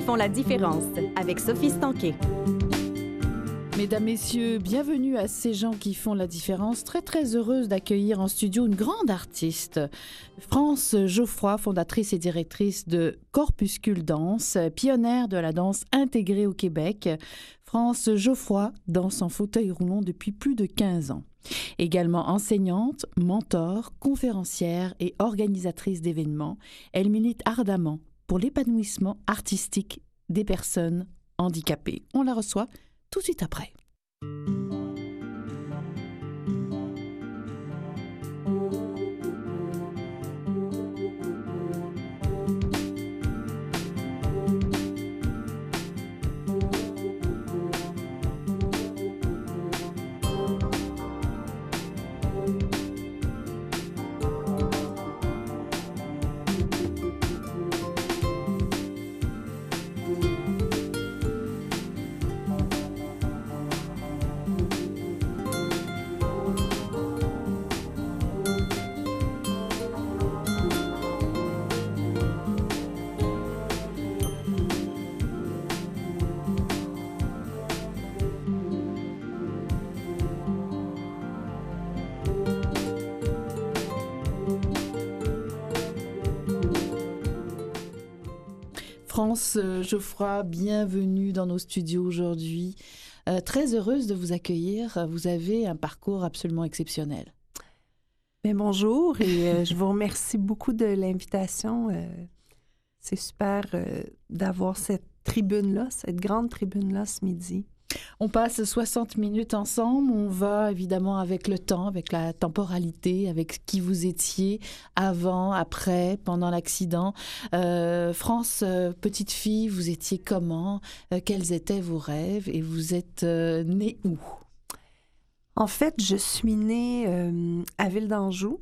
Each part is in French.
font la différence avec Sophie Stanquet. Mesdames, Messieurs, bienvenue à Ces gens qui font la différence. Très, très heureuse d'accueillir en studio une grande artiste. France Geoffroy, fondatrice et directrice de Corpuscule Danse, pionnière de la danse intégrée au Québec. France Geoffroy danse en fauteuil roulant depuis plus de 15 ans. Également enseignante, mentor, conférencière et organisatrice d'événements, elle milite ardemment pour l'épanouissement artistique des personnes handicapées. On la reçoit tout de suite après. France Geoffroy, bienvenue dans nos studios aujourd'hui. Très heureuse de vous accueillir. Vous avez un parcours absolument exceptionnel. Mais bonjour et je vous remercie beaucoup de l'invitation. C'est super d'avoir cette tribune-là, cette grande tribune-là ce midi. On passe 60 minutes ensemble. On va évidemment avec le temps, avec la temporalité, avec qui vous étiez avant, après, pendant l'accident. France, petite fille, vous étiez comment? Quels étaient vos rêves? Et vous êtes née où? En fait, je suis née à Ville d'Anjou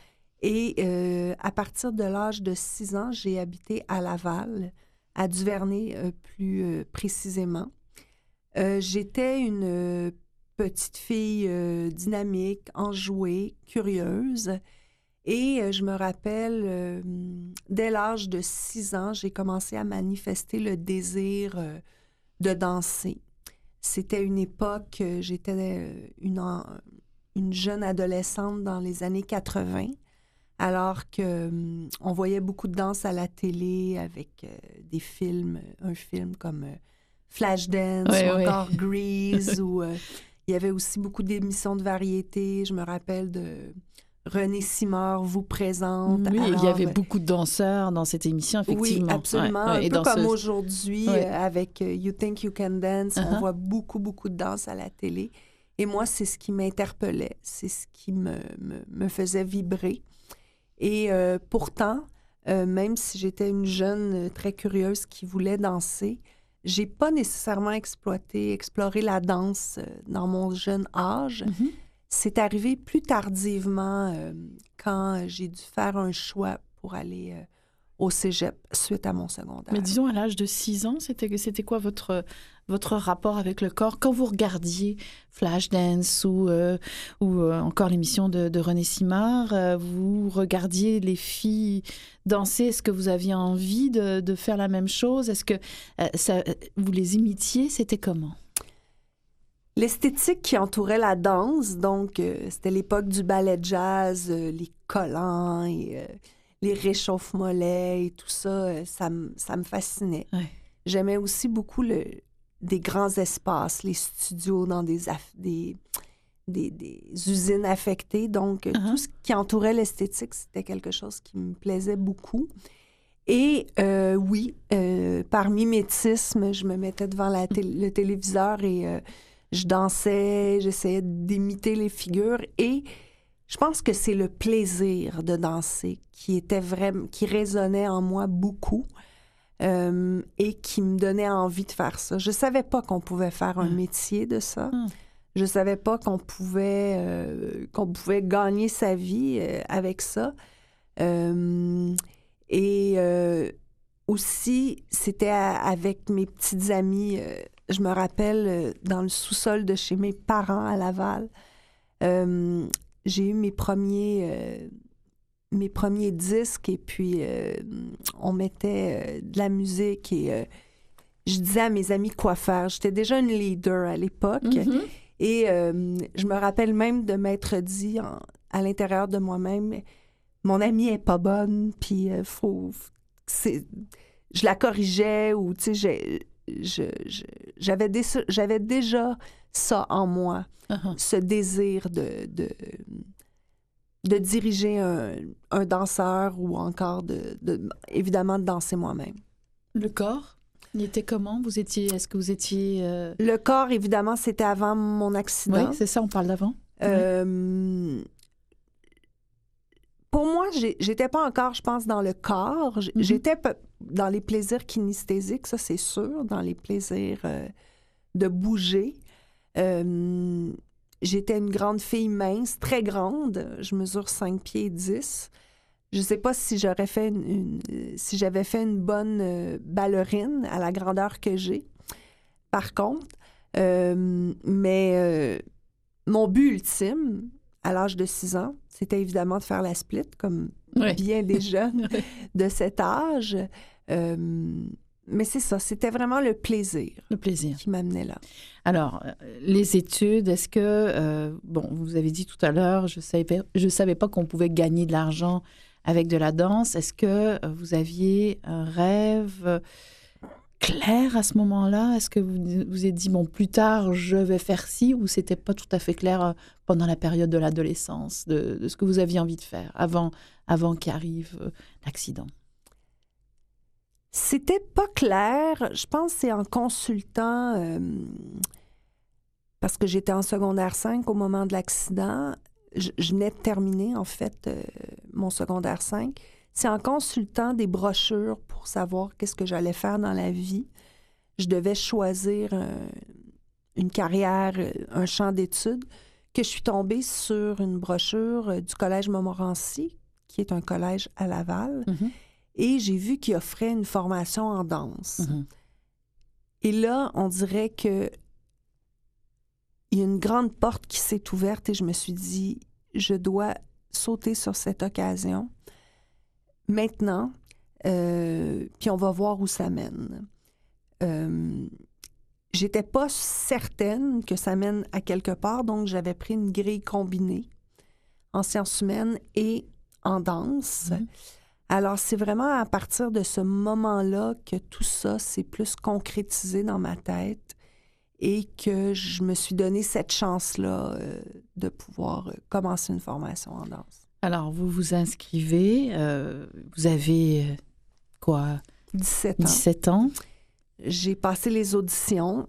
et à partir de l'âge de 6 ans, j'ai habité à Laval, à Duvernay plus précisément. J'étais une petite fille dynamique, enjouée, curieuse. Et je me rappelle, dès l'âge de 6 ans, j'ai commencé à manifester le désir de danser. C'était une époque, j'étais une jeune adolescente dans les années 80, alors qu'on voyait beaucoup de danse à la télé avec des films, un film comme... Flashdance, ou encore Grease, où il y avait aussi beaucoup d'émissions de variété. Je me rappelle de René Simard vous présente. Oui, alors, il y avait beaucoup de danseurs dans cette émission, effectivement. Oui, absolument. Un peu comme aujourd'hui, avec You Think You Can Dance, on voit beaucoup, beaucoup de danse à la télé. Et moi, c'est ce qui m'interpellait, c'est ce qui me faisait vibrer. Et pourtant, même si j'étais une jeune très curieuse qui voulait danser, j'ai pas nécessairement exploré la danse dans mon jeune âge. Mm-hmm. C'est arrivé plus tardivement quand j'ai dû faire un choix pour aller au cégep suite à mon secondaire. Mais disons, à l'âge de 6 ans, c'était quoi votre rapport avec le corps? Quand vous regardiez Flashdance ou encore l'émission de René Simard, vous regardiez les filles danser. Est-ce que vous aviez envie de faire la même chose? Est-ce que vous les imitiez? C'était comment? L'esthétique qui entourait la danse, donc c'était l'époque du ballet jazz, les collants et les réchauffe-mollets et tout ça, ça me fascinait. Ouais. J'aimais aussi beaucoup des grands espaces, les studios dans des usines affectées. Donc, tout ce qui entourait l'esthétique, c'était quelque chose qui me plaisait beaucoup. Et oui, par mimétisme, je me mettais devant le téléviseur et je dansais, j'essayais d'imiter les figures. Et je pense que c'est le plaisir de danser qui résonnait en moi beaucoup. Et qui me donnait envie de faire ça. Je savais pas qu'on pouvait faire un métier de ça. Je savais pas qu'on pouvait gagner sa vie avec ça. Aussi, c'était avec mes petites amies. Je me rappelle, dans le sous-sol de chez mes parents à Laval, j'ai eu mes premiers disques et puis on mettait de la musique et je disais à mes amis quoi faire. J'étais déjà une leader à l'époque. Mhm. Et je me rappelle même de m'être dit à l'intérieur de moi-même, mon amie est pas bonne, puis je la corrigeais ou, tu sais, j'avais déjà ça en moi, ce désir de diriger un danseur ou encore évidemment de danser moi-même. Le corps, il était comment? Est-ce que vous étiez... Le corps, évidemment, c'était avant mon accident. Oui, c'est ça, on parle d'avant. Pour moi, j'étais pas encore, je pense, dans le corps. J'étais dans les plaisirs kinesthésiques, ça, c'est sûr, dans les plaisirs de bouger. J'étais une grande fille mince, très grande. Je mesure 5 pieds 10. Je sais pas si j'aurais fait si j'avais fait une bonne ballerine à la grandeur que j'ai. Par contre, mais mon but ultime, à l'âge de 6 ans, c'était évidemment de faire la split, comme bien des jeunes de cet âge. Mais c'est ça, c'était vraiment le plaisir. Le plaisir. Qui m'amenait là. Alors, les études, est-ce que... bon, vous avez dit tout à l'heure, je savais pas qu'on pouvait gagner de l'argent avec de la danse. Est-ce que vous aviez un rêve clair à ce moment-là? Est-ce que vous vous êtes dit, bon, plus tard, je vais faire ci, ou c'était pas tout à fait clair pendant la période de l'adolescence, de ce que vous aviez envie de faire avant qu'arrive l'accident? C'était pas clair. Je pense que c'est en consultant, parce que j'étais en secondaire 5 au moment de l'accident. Je venais de terminer, en fait, mon secondaire 5. C'est en consultant des brochures pour savoir qu'est-ce que j'allais faire dans la vie. Je devais choisir une carrière, un champ d'études, que je suis tombée sur une brochure du Collège Montmorency, qui est un collège à Laval. Mm-hmm. Et j'ai vu qu'il offrait une formation en danse. Mm-hmm. Et là, on dirait que il y a une grande porte qui s'est ouverte et je me suis dit, je dois sauter sur cette occasion maintenant, puis on va voir où ça mène. J'étais pas certaine que ça mène à quelque part, donc j'avais pris une grille combinée en sciences humaines et en danse. Mm-hmm. Alors, c'est vraiment à partir de ce moment-là que tout ça s'est plus concrétisé dans ma tête et que je me suis donné cette chance-là de pouvoir commencer une formation en danse. Alors, vous vous inscrivez, vous avez quoi? 17 ans. 17 ans. J'ai passé les auditions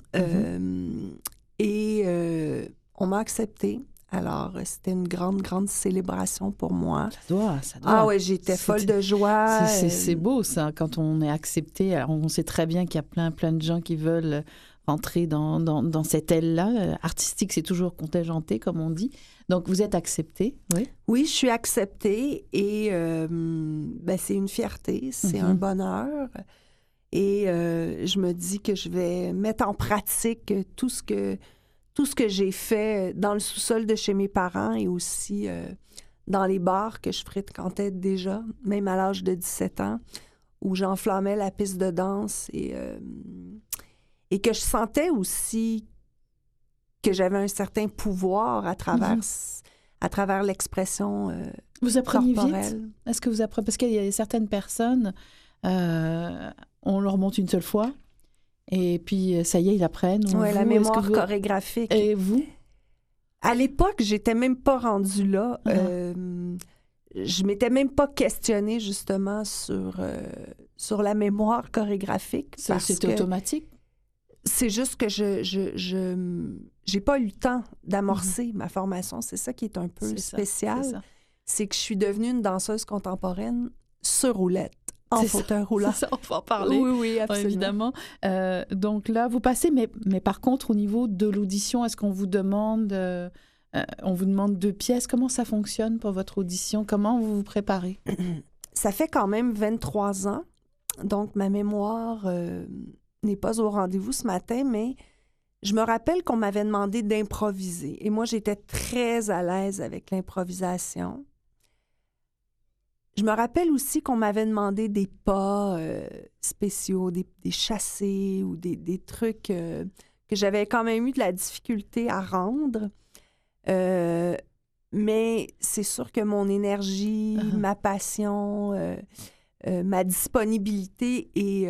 et on m'a acceptée. Alors, c'était une grande, grande célébration pour moi. Ça doit. Ah oui, j'étais folle de joie. C'est beau, ça, quand on est accepté. Alors, on sait très bien qu'il y a plein de gens qui veulent rentrer dans cette aile-là. Artistique, c'est toujours contingenté, comme on dit. Donc, vous êtes acceptée, oui? Oui, je suis acceptée et c'est une fierté, c'est un bonheur. Et je me dis que je vais mettre en pratique tout ce que j'ai fait dans le sous-sol de chez mes parents et aussi dans les bars que je fréquentais déjà, même à l'âge de 17 ans, où j'enflammais la piste de danse et que je sentais aussi que j'avais un certain pouvoir à travers l'expression vous appreniez corporelle. Vite? Est-ce que vous apprenez? Parce qu'il y a certaines personnes, on leur montre une seule fois, et puis ça y est, ils apprennent. Oui, la mémoire chorégraphique. Et vous? À l'époque, j'étais même pas rendue là. Je m'étais même pas questionnée justement sur la mémoire chorégraphique. C'était automatique? C'est juste que j'ai pas eu le temps d'amorcer ma formation. C'est ça qui est un peu spécial. C'est que je suis devenue une danseuse contemporaine sur roulette, en fauteuil roulant. C'est ça, on va en parler. Oui, absolument. Évidemment. Donc là, vous passez, mais par contre, au niveau de l'audition, est-ce qu'on vous demande... on vous demande 2 pièces. Comment ça fonctionne pour votre audition? Comment vous vous préparez? Ça fait quand même 23 ans. Donc, ma mémoire n'est pas au rendez-vous ce matin, mais je me rappelle qu'on m'avait demandé d'improviser. Et moi, j'étais très à l'aise avec l'improvisation. Je me rappelle aussi qu'on m'avait demandé des pas spéciaux, des chassés ou des trucs que j'avais quand même eu de la difficulté à rendre. Mais c'est sûr que mon énergie, ma passion, ma disponibilité et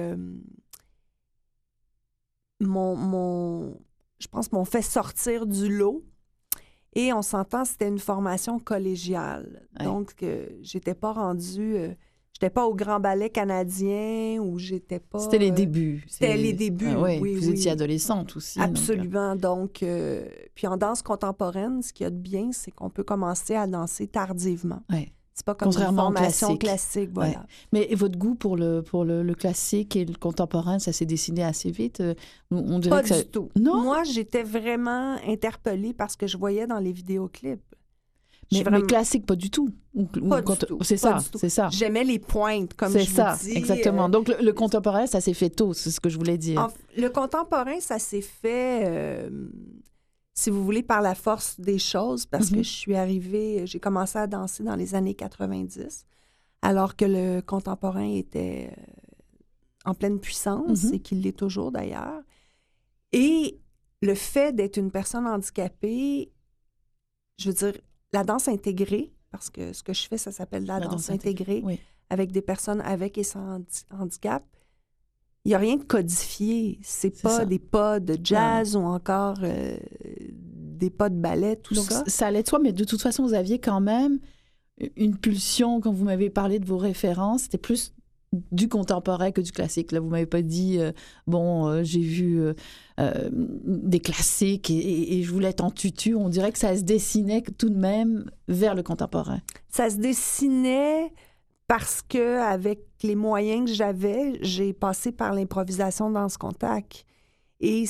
je pense, m'ont fait sortir du lot. Et on s'entend, c'était une formation collégiale. Ouais. Donc, j'étais pas rendue... j'étais pas au Grand Ballet canadien ou j'étais pas... C'était les débuts. C'était les débuts, oui. Vous étiez adolescente aussi. Absolument. Donc, puis en danse contemporaine, ce qu'il y a de bien, c'est qu'on peut commencer à danser tardivement. Oui. C'est pas comme une formation classique, voilà. Ouais. Mais votre goût pour le classique et le contemporain, ça s'est dessiné assez vite? On dirait pas du tout. Non? Moi, j'étais vraiment interpellée par ce que je voyais dans les vidéoclips. Mais classique, pas du tout. Pas du tout. C'est ça. J'aimais les pointes, comme je vous dis. Exactement. Donc, le contemporain, ça s'est fait tôt, c'est ce que je voulais dire. Le contemporain, ça s'est fait... si vous voulez, par la force des choses, parce que je suis arrivée, j'ai commencé à danser dans les années 90, alors que le contemporain était en pleine puissance, et qu'il l'est toujours d'ailleurs. Et le fait d'être une personne handicapée, je veux dire, la danse intégrée, parce que ce que je fais, ça s'appelle la danse intégrée, avec des personnes avec et sans handicap, il n'y a rien de codifié. C'est pas des pas de jazz ou encore des pas de ballet, tout ça. Donc, ça allait de soi, mais de toute façon, vous aviez quand même une pulsion, quand vous m'avez parlé de vos références, c'était plus du contemporain que du classique. Là, vous m'avez pas dit, j'ai vu des classiques et je voulais être en tutu. On dirait que ça se dessinait tout de même vers le contemporain. Ça se dessinait... Parce qu'avec les moyens que j'avais, j'ai passé par l'improvisation danse contact. Et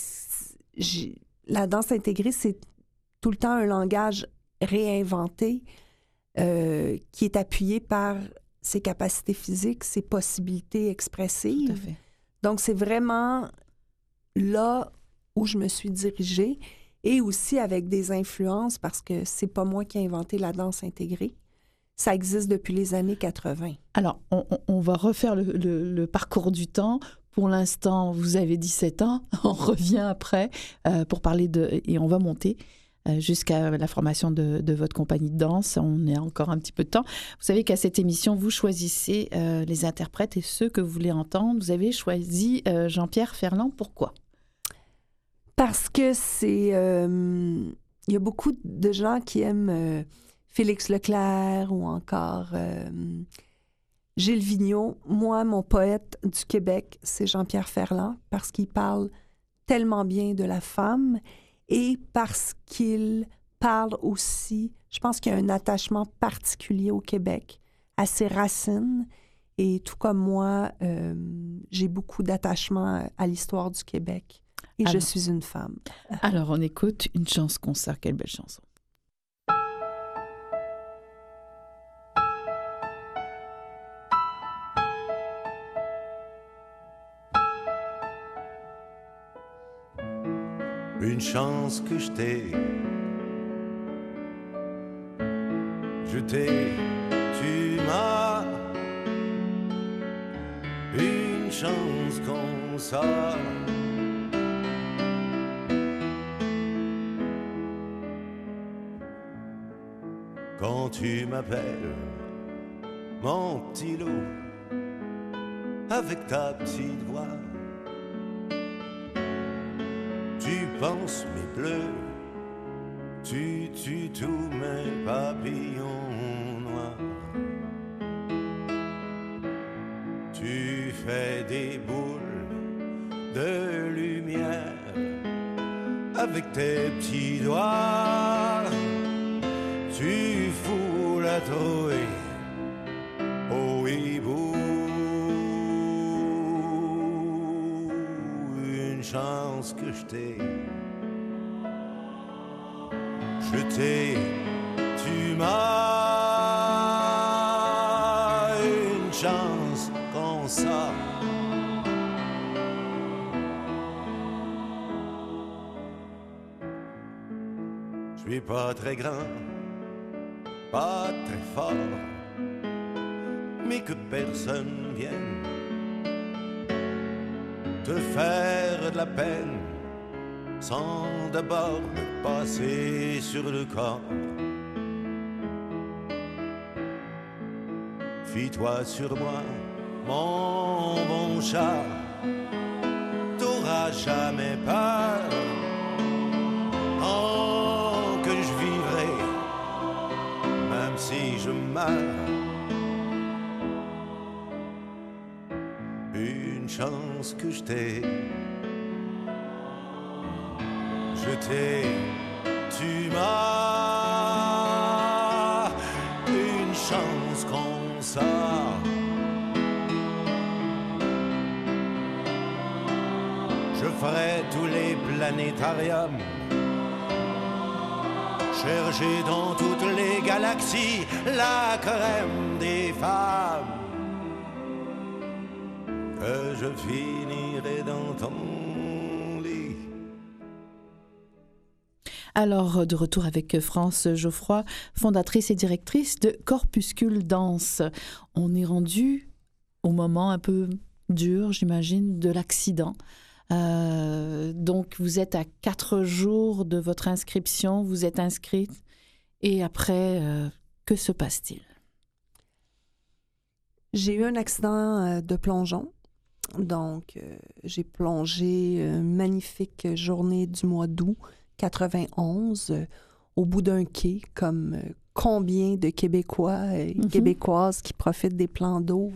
la danse intégrée, c'est tout le temps un langage réinventé qui est appuyé par ses capacités physiques, ses possibilités expressives. Tout à fait. Donc, c'est vraiment là où je me suis dirigée et aussi avec des influences parce que c'est pas moi qui ai inventé la danse intégrée. Ça existe depuis les années 80. Alors, on va refaire le parcours du temps. Pour l'instant, vous avez 17 ans. On revient après pour parler et on va monter jusqu'à la formation de votre compagnie de danse. On a encore un petit peu de temps. Vous savez qu'à cette émission, vous choisissez les interprètes et ceux que vous voulez entendre. Vous avez choisi Jean-Pierre Ferland. Pourquoi? Parce que c'est... il y a beaucoup de gens qui aiment... Félix Leclerc ou encore Gilles Vigneault. Moi, mon poète du Québec, c'est Jean-Pierre Ferland parce qu'il parle tellement bien de la femme et parce qu'il parle aussi, je pense qu'il y a un attachement particulier au Québec, à ses racines. Et tout comme moi, j'ai beaucoup d'attachement à l'histoire du Québec. Et je suis une femme. Alors, on écoute une chanson-concert. Quelle belle chanson. Une chance que je t'ai, tu m'as, une chance comme ça. Quand tu m'appelles, mon petit loup, avec ta petite voix, tu penses mes bleus, tu tues tous mes papillons noirs. Tu fais des boules de lumière avec tes petits doigts. Tu fous la trouée au hibou. Une chance que je t'ai, tu m'as, une chance comme ça. Je suis pas très grand, pas très fort, mais que personne vienne te faire de la peine sans d'abord me passer sur le corps. Fie-toi sur moi, mon bon chat, t'auras jamais peur. Tant que je vivrai, même si je meurs, une chance que je t'ai. Je t'ai, tu m'as, une chance comme ça. Je ferai tous les planétariums, chercher dans toutes les galaxies la crème des femmes, que je finirai dans ton lit. Alors, de retour avec France Geoffroy, fondatrice et directrice de Corpuscule Danse. On est rendu au moment un peu dur, j'imagine, de l'accident. Donc, vous êtes à 4 jours de votre inscription, vous êtes inscrite. Et après, que se passe-t-il? J'ai eu un accident de plongeon. Donc, j'ai plongé une magnifique journée du mois d'août 91 au bout d'un quai, comme combien de Québécois et Québécoises qui profitent des plans d'eau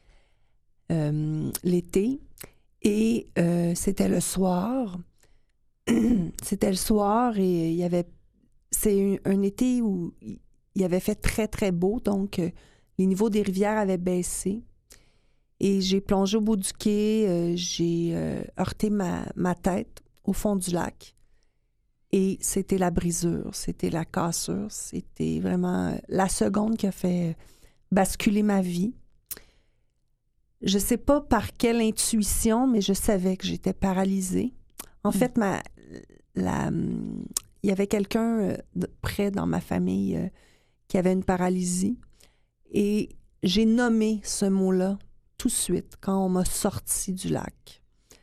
l'été. Et c'était le soir. C'était le soir et il y avait... C'est un été où il avait fait très, très beau. Donc, les niveaux des rivières avaient baissé. Et j'ai plongé au bout du quai. J'ai heurté ma tête au fond du lac. Et c'était la brisure, c'était la cassure. C'était vraiment la seconde qui a fait basculer ma vie. Je ne sais pas par quelle intuition, mais je savais que j'étais paralysée. En fait, il y avait quelqu'un près dans ma famille qui avait une paralysie. Et j'ai nommé ce mot-là tout de suite quand on m'a sorti du lac.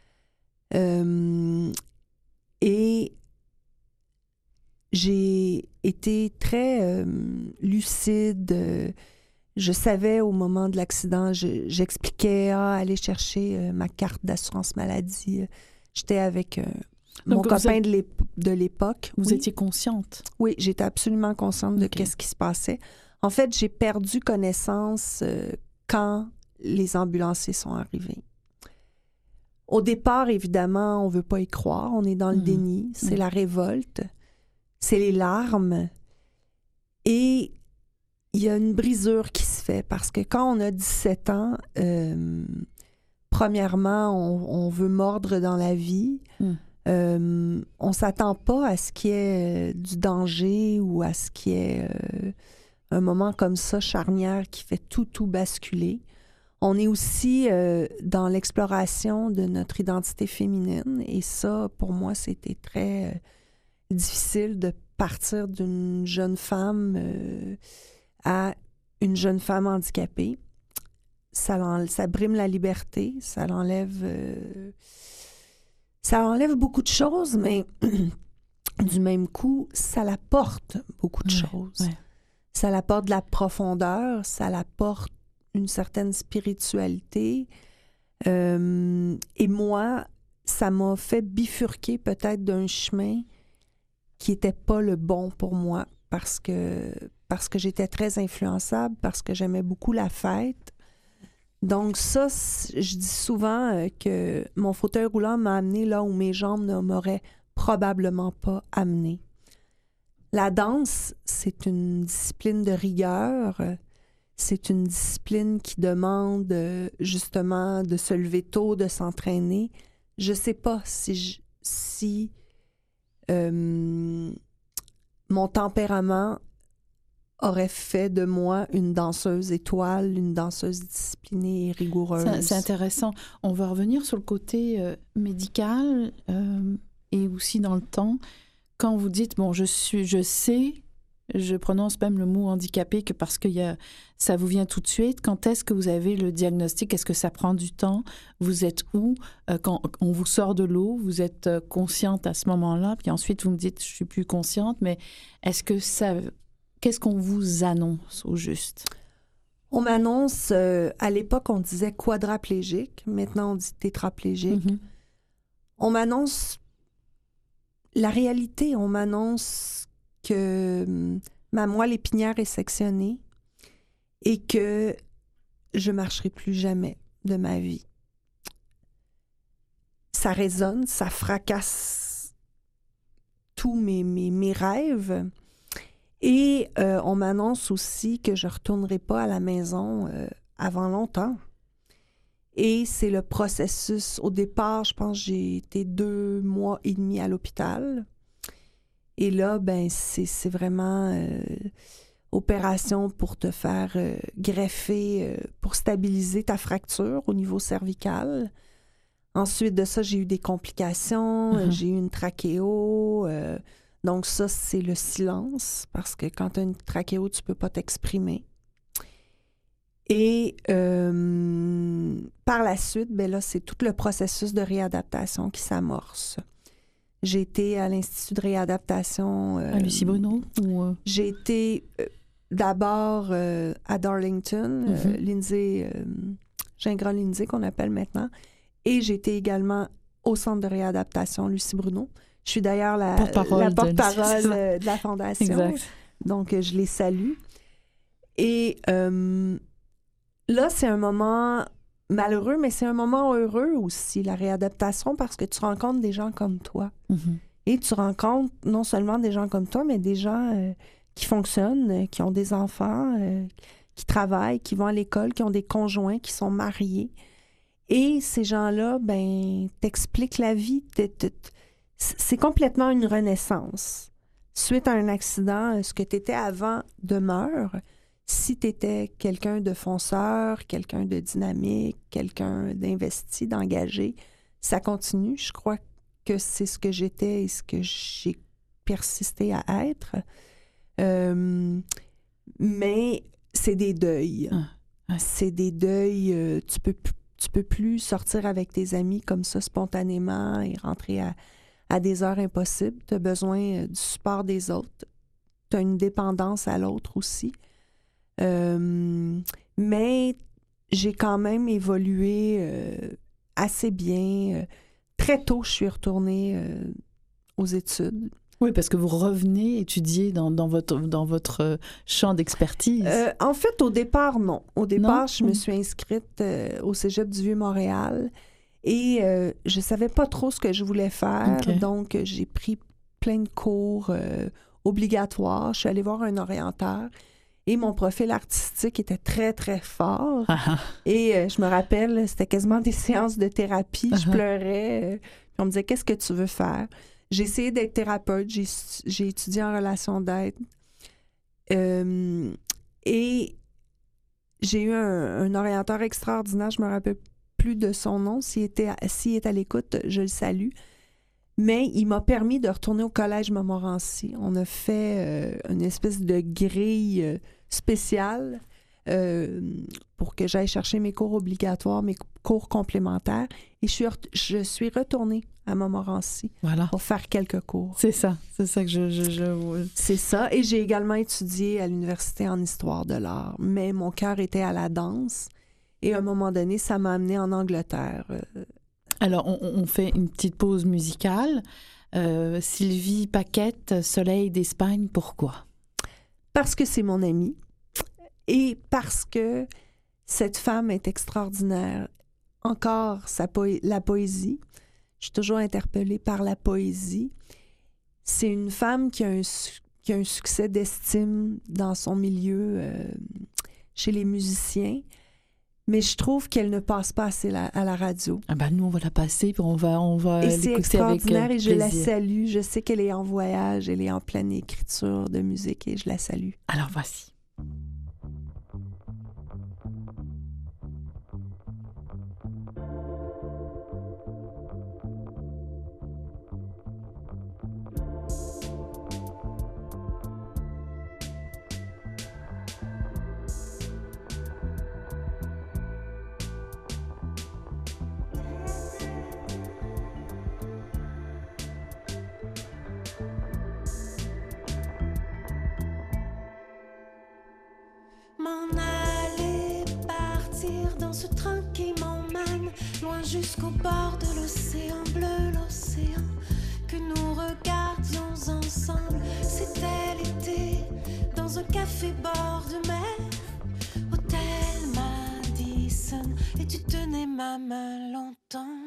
Et j'ai été très lucide. Je savais au moment de l'accident, j'expliquais aller chercher ma carte d'assurance maladie. J'étais avec mon copain de l'époque. Vous étiez consciente? Oui, j'étais absolument consciente de ce qui se passait. En fait, j'ai perdu connaissance quand les ambulanciers sont arrivés. Au départ, évidemment, on ne veut pas y croire. On est dans le déni. C'est la révolte. C'est les larmes. Et il y a une brisure qui se fait parce que quand on a 17 ans, premièrement, on veut mordre dans la vie. On ne s'attend pas à ce qu'il y ait du danger ou à ce qu'il y ait un moment comme ça, charnière, qui fait tout basculer. On est aussi dans l'exploration de notre identité féminine et ça, pour moi, c'était très difficile de partir d'une jeune femme à une jeune femme handicapée. Ça brime la liberté, ça enlève beaucoup de choses, mais du même coup, ça l'apporte beaucoup de choses. Ouais. Ça l'apporte de la profondeur, ça l'apporte une certaine spiritualité. Et moi, ça m'a fait bifurquer peut-être d'un chemin qui n'était pas le bon pour moi parce que j'étais très influençable, parce que j'aimais beaucoup la fête. Donc ça, je dis souvent que mon fauteuil roulant m'a amené là où mes jambes ne m'auraient probablement pas amené. La danse, c'est une discipline de rigueur. C'est une discipline qui demande justement de se lever tôt, de s'entraîner. Je ne sais pas si mon tempérament aurait fait de moi une danseuse étoile, une danseuse disciplinée et rigoureuse. C'est intéressant. On va revenir sur le côté médical et aussi dans le temps. Quand vous dites, bon, je sais Je prononce même le mot handicapé que parce que ça vous vient tout de suite. Quand est-ce que vous avez le diagnostic? Est-ce que ça prend du temps? Vous êtes où? Quand on vous sort de l'eau, vous êtes consciente à ce moment-là, puis ensuite vous me dites, je suis plus consciente, mais qu'est-ce qu'on vous annonce au juste? On m'annonce, à l'époque, on disait quadraplégique. Maintenant, on dit tétraplégique. Mm-hmm. On m'annonce la réalité. On m'annonce que ma moelle épinière est sectionnée et que je ne marcherai plus jamais de ma vie. Ça résonne, ça fracasse tous mes rêves. Et on m'annonce aussi que je ne retournerai pas à la maison avant longtemps. Et c'est le processus. Au départ, je pense que j'ai été 2 mois et demi à l'hôpital. Et là, ben c'est vraiment opération pour te faire greffer, pour stabiliser ta fracture au niveau cervical. Ensuite de ça, j'ai eu des complications. J'ai eu une trachéo. Donc ça, c'est le silence, parce que quand tu as une trachéo, tu ne peux pas t'exprimer. Et par la suite, ben là, c'est tout le processus de réadaptation qui s'amorce. J'ai été à l'Institut de réadaptation. À Lucie Bruno? J'ai été d'abord à Darlington, Lindsay, Gingras-Lindsay qu'on appelle maintenant. Et j'ai été également au centre de réadaptation Lucie Bruno. Je suis d'ailleurs la porte-parole de la Fondation. Exact. Donc, je les salue. Et là, c'est un moment malheureux, mais c'est un moment heureux aussi, la réadaptation, parce que tu rencontres des gens comme toi. Mm-hmm. Et tu rencontres non seulement des gens comme toi, mais des gens qui fonctionnent, qui ont des enfants, qui travaillent, qui vont à l'école, qui ont des conjoints, qui sont mariés. Et ces gens-là, ben, t'expliquent la vie. C'est complètement une renaissance. Suite à un accident, ce que tu étais avant demeure. Si tu étais quelqu'un de fonceur, quelqu'un de dynamique, quelqu'un d'investi, d'engagé, ça continue. Je crois que c'est ce que j'étais et ce que j'ai persisté à être. Mais c'est des deuils. C'est des deuils. Tu peux plus sortir avec tes amis comme ça spontanément et rentrer à des heures impossibles. Tu as besoin du support des autres. Tu as une dépendance à l'autre aussi. Mais j'ai quand même évolué assez bien. Très tôt, je suis retournée aux études. Oui, parce que vous revenez étudier dans votre champ d'expertise. En fait, au départ, non. Au départ, je me suis inscrite au Cégep du Vieux-Montréal et je ne savais pas trop ce que je voulais faire. Okay. Donc, j'ai pris plein de cours obligatoires. Je suis allée voir un orienteur et mon profil artistique était très, très fort. Et je me rappelle, c'était quasiment des séances de thérapie. Je pleurais. Puis on me disait, qu'est-ce que tu veux faire? J'ai essayé d'être thérapeute, j'ai étudié en relation d'aide et j'ai eu un orienteur extraordinaire, je me rappelle plus de son nom, s'il est à l'écoute, je le salue, mais il m'a permis de retourner au collège Montmorency. On a fait une espèce de grille spéciale pour que j'aille chercher mes cours obligatoires, mes cours complémentaires. Et je suis retournée à Montmorency pour faire quelques cours. C'est ça que je... C'est ça. Et j'ai également étudié à l'université en histoire de l'art. Mais mon cœur était à la danse. Et à un moment donné, ça m'a amenée en Angleterre. Alors, on fait une petite pause musicale. Sylvie Paquette, Soleil d'Espagne, pourquoi? Parce que c'est mon amie. Et parce que cette femme est extraordinaire. Encore, la poésie. Je suis toujours interpellée par la poésie. C'est une femme qui a un succès d'estime dans son milieu, chez les musiciens. Mais je trouve qu'elle ne passe pas assez à la radio. Ah ben nous, on va la passer, puis on va et l'écouter avec c'est extraordinaire et je plaisir. la salue. Je sais qu'elle est en voyage, elle est en pleine écriture de musique et je la salue. Alors voici. ce train qui m'emmène loin jusqu'au bord de l'océan bleu, l'océan que nous regardions ensemble. C'était l'été dans un café bord de mer, Hôtel Madison, et tu tenais ma main longtemps.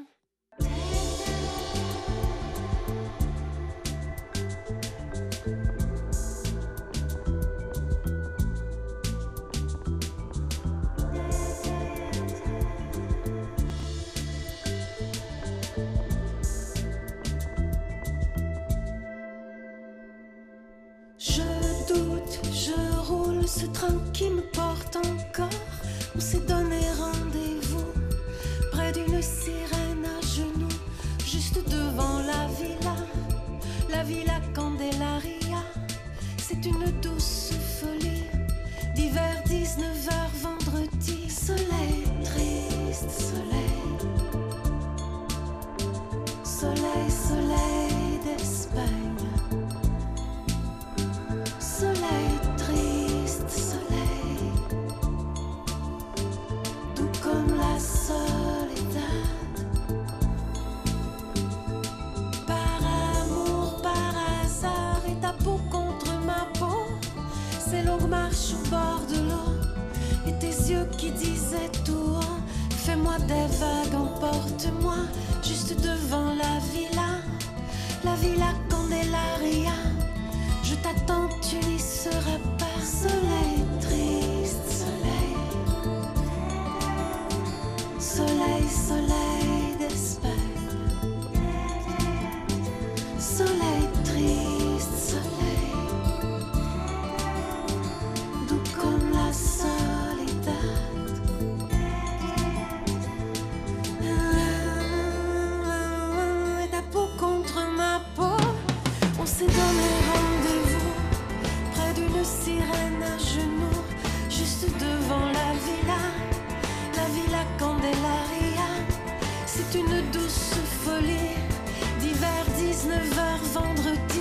Ce train qui me porte encore, on s'est donné rendez-vous près d'une sirène à genoux, juste devant la villa Candelaria. C'est une douce folie d'hiver, 19h vendredi. Soleil triste, soleil, soleil, soleil d'Espagne, soleil triste, soleil, doux comme la soledad. Par amour, par hasard, et ta peau contre ma peau, ces longues marches au bord de l'eau, et tes yeux qui disaient tout haut, fais-moi des vagues, emporte-moi, juste devant la villa Candelaria. Je t'attends, tu n'y seras pas. Soleil triste, soleil, soleil, soleil d'Espagne, soleil triste, soleil, doux comme la soledad. Et ta peau contre ma peau, on s'est donné rendez-vous près d'une sirène à genoux, juste devant la villa Candelaria. C'est une douce folie d'hiver, 19h vendredi.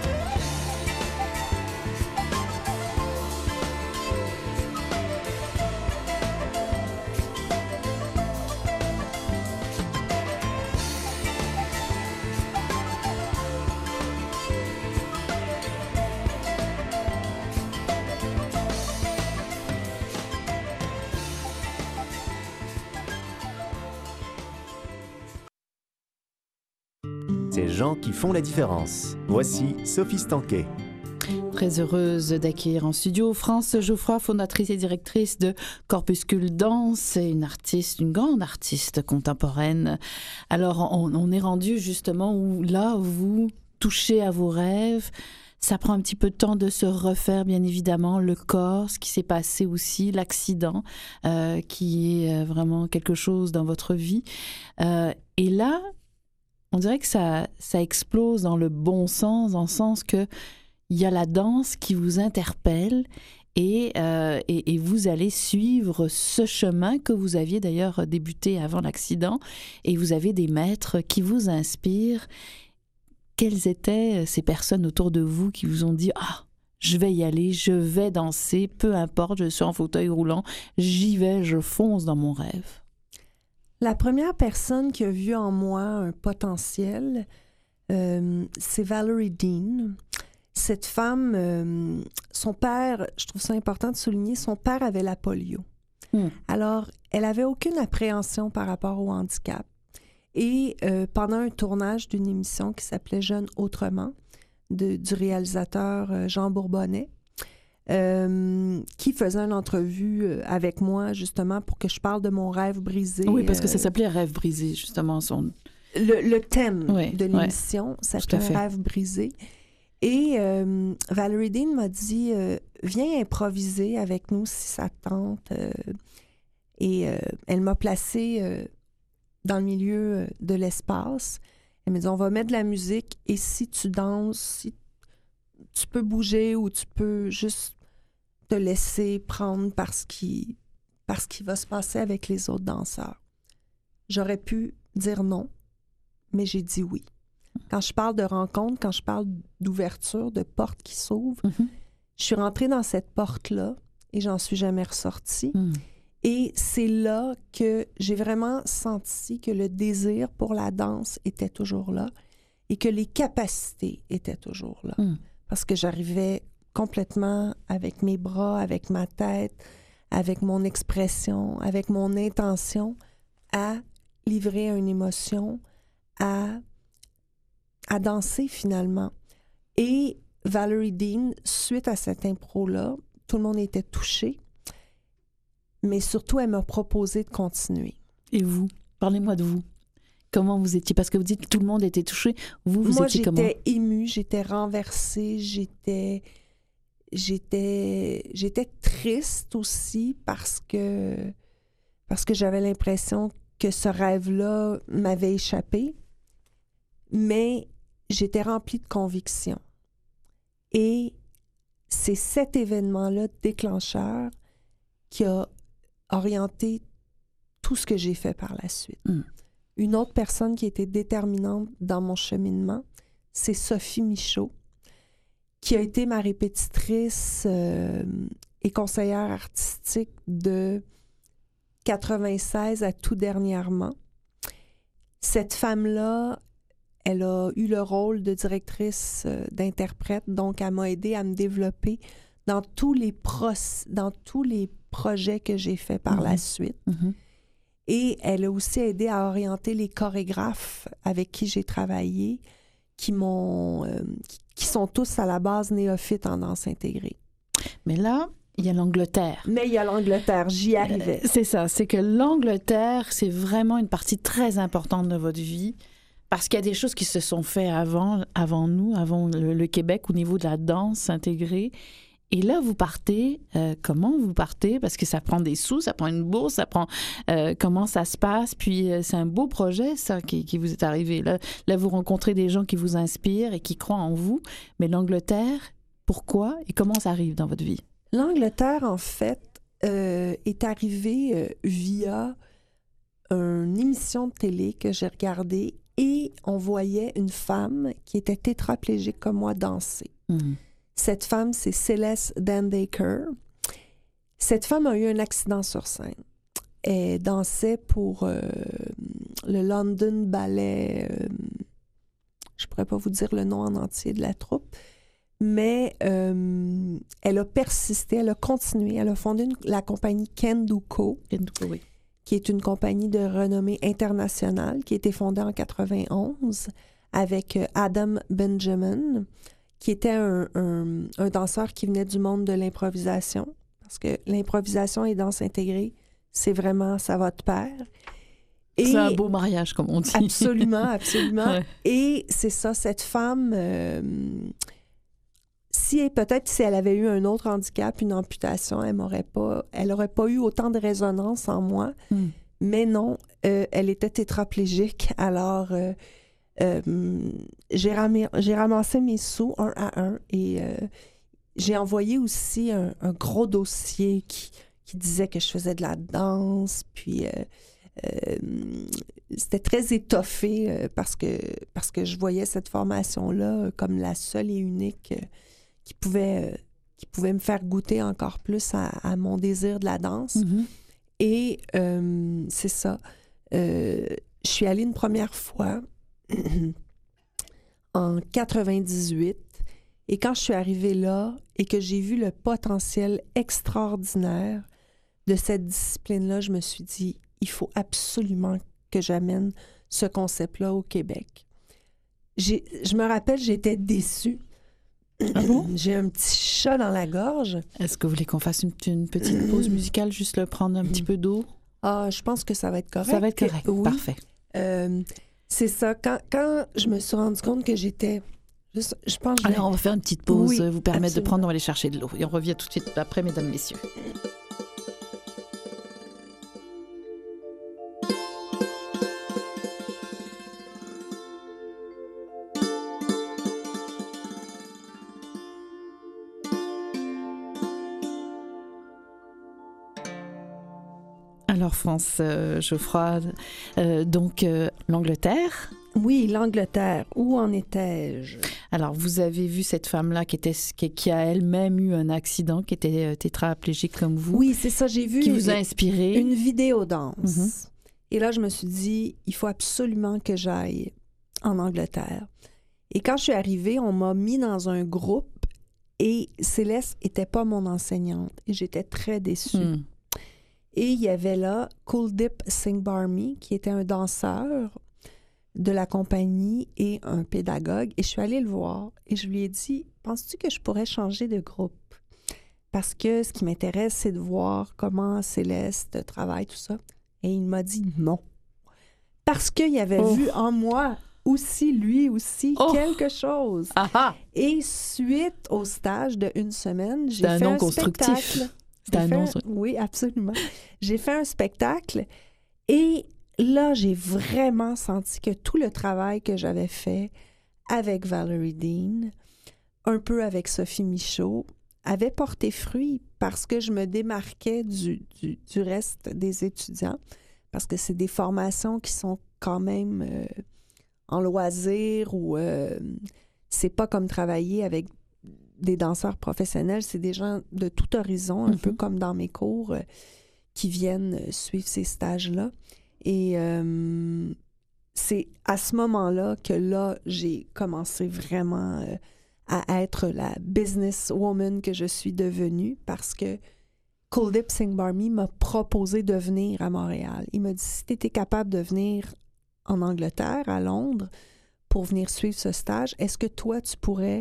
Ces gens qui font la différence. Voici Sophie Stanquet. Très heureuse d'accueillir en studio France Geoffroy, fondatrice et directrice de Corpuscule Danse, et une grande artiste contemporaine. Alors, on est rendu justement où là, vous touchez à vos rêves. Ça prend un petit peu de temps de se refaire, bien évidemment, le corps, ce qui s'est passé aussi, l'accident, qui est vraiment quelque chose dans votre vie. Et là, on dirait que ça explose dans le bon sens, dans le sens que il y a la danse qui vous interpelle et vous allez suivre ce chemin que vous aviez d'ailleurs débuté avant l'accident, et vous avez des maîtres qui vous inspirent. Quelles étaient ces personnes autour de vous qui vous ont dit « Ah, je vais y aller, je vais danser, peu importe, je suis en fauteuil roulant, j'y vais, je fonce dans mon rêve ». La première personne qui a vu en moi un potentiel, c'est Valerie Dean. Cette femme, son père, je trouve ça important de souligner, son père avait la polio. Alors, elle avait aucune appréhension par rapport au handicap. Et pendant un tournage d'une émission qui s'appelait « Jeune autrement », du réalisateur Jean Bourbonnais, qui faisait une entrevue avec moi, justement, pour que je parle de mon rêve brisé. Oui, parce que ça s'appelait « Rêve brisé », justement. Le thème de l'émission s'appelait « Rêve brisé ». Et Valerie Dean m'a dit « Viens improviser avec nous si ça te tente. » Et elle m'a placée dans le milieu de l'espace. Elle m'a dit « On va mettre de la musique et si tu danses, si tu peux bouger ou tu peux juste te laisser prendre par ce qui va se passer avec les autres danseurs. » J'aurais pu dire non, mais j'ai dit oui. Quand je parle de rencontre, quand je parle d'ouverture, de porte qui s'ouvre, je suis rentrée dans cette porte-là et j'en suis jamais ressortie. Et c'est là que j'ai vraiment senti que le désir pour la danse était toujours là et que les capacités étaient toujours là. Parce que j'arrivais complètement avec mes bras, avec ma tête, avec mon expression, avec mon intention à livrer une émotion, à danser finalement. Et Valerie Dean, suite à cette impro-là, tout le monde était touché, mais surtout, elle m'a proposé de continuer. Et vous? Parlez-moi de vous. Comment vous étiez? Parce que vous dites que tout le monde était touché. Vous étiez comment? Moi, j'étais émue, j'étais renversée, j'étais triste aussi parce que j'avais l'impression que ce rêve-là m'avait échappé, mais j'étais remplie de conviction. Et c'est cet événement-là déclencheur qui a orienté tout ce que j'ai fait par la suite. Une autre personne qui était déterminante dans mon cheminement, c'est Sophie Michaud, qui a été ma répétitrice et conseillère artistique de 96 à tout dernièrement. Cette femme-là, elle a eu le rôle de directrice d'interprète, donc elle m'a aidée à me développer dans tous les projets que j'ai faits par la suite. Et elle a aussi aidé à orienter les chorégraphes avec qui j'ai travaillé, qui sont tous à la base néophytes en danse intégrée. Mais là, il y a l'Angleterre. J'y arrivais. C'est ça, c'est que l'Angleterre, c'est vraiment une partie très importante de votre vie, parce qu'il y a des choses qui se sont faites avant nous, avant le Québec, au niveau de la danse intégrée. Et là, vous partez, comment vous partez? Parce que ça prend des sous, ça prend une bourse, ça prend... comment ça se passe? Puis c'est un beau projet, ça, qui vous est arrivé. Là, vous rencontrez des gens qui vous inspirent et qui croient en vous. Mais l'Angleterre, pourquoi et comment ça arrive dans votre vie? L'Angleterre, en fait, est arrivée via une émission de télé que j'ai regardée et on voyait une femme qui était tétraplégique comme moi danser. Cette femme, c'est Celeste Dandaker. Cette femme a eu un accident sur scène. Elle dansait pour le London Ballet. Je ne pourrais pas vous dire le nom en entier de la troupe, mais elle a persisté, elle a continué. Elle a fondé la compagnie Kenduko, oui, qui est une compagnie de renommée internationale, qui a été fondée en 91 avec Adam Benjamin, qui était un danseur qui venait du monde de l'improvisation, parce que l'improvisation et danse intégrée, c'est vraiment, ça va de pair. Et c'est un beau mariage, comme on dit. Absolument, absolument. Ouais. Et c'est ça, cette femme, peut-être si elle avait eu un autre handicap, une amputation, elle n'aurait pas eu autant de résonance en moi. Mais non, elle était tétraplégique, alors... j'ai ramassé mes sous un à un et j'ai envoyé aussi un gros dossier qui disait que je faisais de la danse, puis c'était très étoffé parce que je voyais cette formation-là comme la seule et unique qui pouvait me faire goûter encore plus à mon désir de la danse. Et c'est ça. Je suis allée une première fois en 98, et quand je suis arrivée là et que j'ai vu le potentiel extraordinaire de cette discipline-là, je me suis dit, il faut absolument que j'amène ce concept-là au Québec. Je me rappelle, j'étais déçue. Ah bon? J'ai un petit chat dans la gorge. Est-ce que vous voulez qu'on fasse une petite pause musicale, juste le prendre un petit peu d'eau? Ah, je pense que ça va être correct. Ça va être correct, oui. Parfait. C'est ça. Quand je me suis rendu compte que j'étais... Je pense que alors, on va faire une petite pause, oui, vous permettre absolument. de prendre, on va aller chercher de l'eau. Et on revient tout de suite après, mesdames, messieurs. Alors, France Geoffroy, donc l'Angleterre. Oui, l'Angleterre. Où en étais-je? Alors, vous avez vu cette femme-là qui a elle-même eu un accident, qui était tétraplégique comme vous. Oui, c'est ça, j'ai vu. Qui vous a inspiré. Une vidéo danse. Mm-hmm. Et là, je me suis dit, il faut absolument que j'aille en Angleterre. Et quand je suis arrivée, on m'a mis dans un groupe et Céleste n'était pas mon enseignante. Et j'étais très déçue. Et il y avait là Kuldip Singh Barmi, qui était un danseur de la compagnie et un pédagogue. Et je suis allée le voir et je lui ai dit, penses-tu que je pourrais changer de groupe? Parce que ce qui m'intéresse, c'est de voir comment Céleste travaille, tout ça. Et il m'a dit non. Parce qu'il avait vu en moi aussi, lui aussi, quelque chose. Aha. Et suite au stage de 1 semaine, j'ai fait un spectacle. Oui, absolument. J'ai fait un spectacle et là, j'ai vraiment senti que tout le travail que j'avais fait avec Valerie Dean, un peu avec Sophie Michaud, avait porté fruit parce que je me démarquais du reste des étudiants, parce que c'est des formations qui sont quand même en loisir ou c'est pas comme travailler avec des danseurs professionnels, c'est des gens de tout horizon, un peu comme dans mes cours, qui viennent suivre ces stages-là. Et c'est à ce moment-là que là, j'ai commencé vraiment à être la businesswoman que je suis devenue parce que Kuldip Singh Barmi m'a proposé de venir à Montréal. Il m'a dit, si tu étais capable de venir en Angleterre, à Londres, pour venir suivre ce stage, est-ce que toi, tu pourrais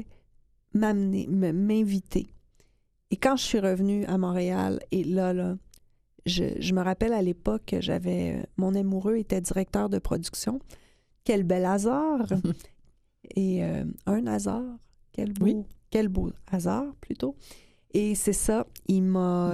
m'inviter? Et quand je suis revenue à Montréal, et là, je me rappelle à l'époque que mon amoureux était directeur de production. Quel bel hasard! Et un hasard, quel beau hasard, plutôt. Et c'est ça, il m'a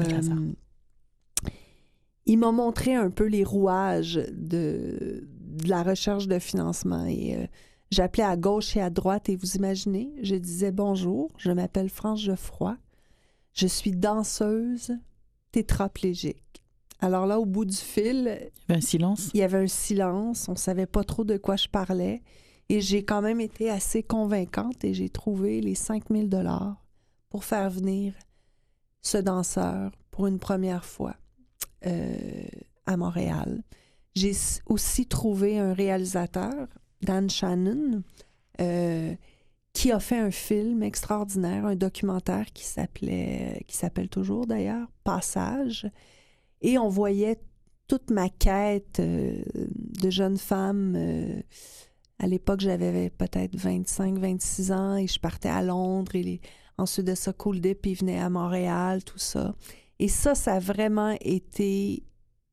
montré un peu les rouages de la recherche de financement. Et j'appelais à gauche et à droite, et vous imaginez, je disais « Bonjour, je m'appelle France Geoffroy, je suis danseuse tétraplégique. » Alors là, au bout du fil... Il y avait un silence. Il y avait un silence, on ne savait pas trop de quoi je parlais. Et j'ai quand même été assez convaincante et j'ai trouvé les 5 000 $ pour faire venir ce danseur pour une première fois à Montréal. J'ai aussi trouvé un réalisateur, Dan Shannon, qui a fait un film extraordinaire, un documentaire qui s'appelle toujours d'ailleurs, Passage. Et on voyait toute ma quête de jeune femme. À l'époque, j'avais peut-être 25, 26 ans et je partais à Londres. Et ensuite de ça, Kuldip, il venait à Montréal, tout ça. Et ça a vraiment été...